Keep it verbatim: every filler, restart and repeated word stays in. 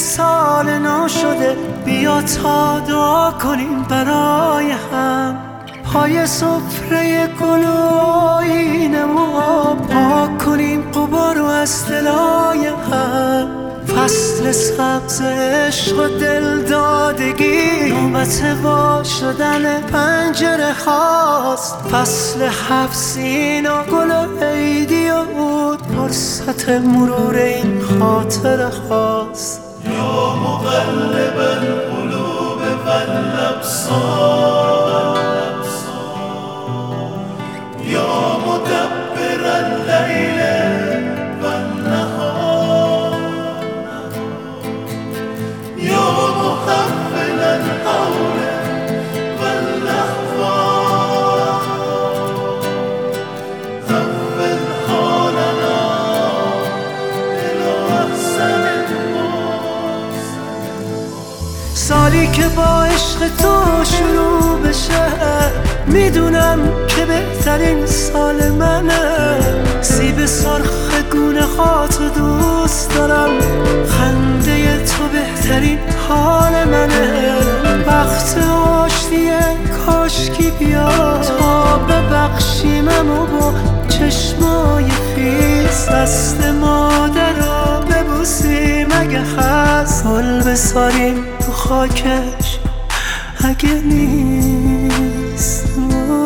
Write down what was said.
سال نو شده، بیا تا دعا کنیم برای هم. پای سفره گل و آیینه و پاک کنیم غبار و از دلای هم. فصل سبز عشق و دلدادگی نوبت وا شدن پنجره هاست. فصل هفسین و گل و عیدی و عود فرصت مرور این خاطره هاست. یا مقلب القلوب والابصار، یا مدبر اللیل والنهار، یا محول الحول والاحوال، حول حالنا الی احسن المحسن. سالی که با عشق تو شروع بشه، میدونم که بهترین سال منه. سیب سرخ گونه هاتو دوست دارم، خنده تو بهترین حال منه. وقت آشتیه کاشکی بیا تا ببخشیمم و با چشمای خیس دست مادر رو ببوسیم. اگه هست گل بساریم تو خاکش، اگه نیست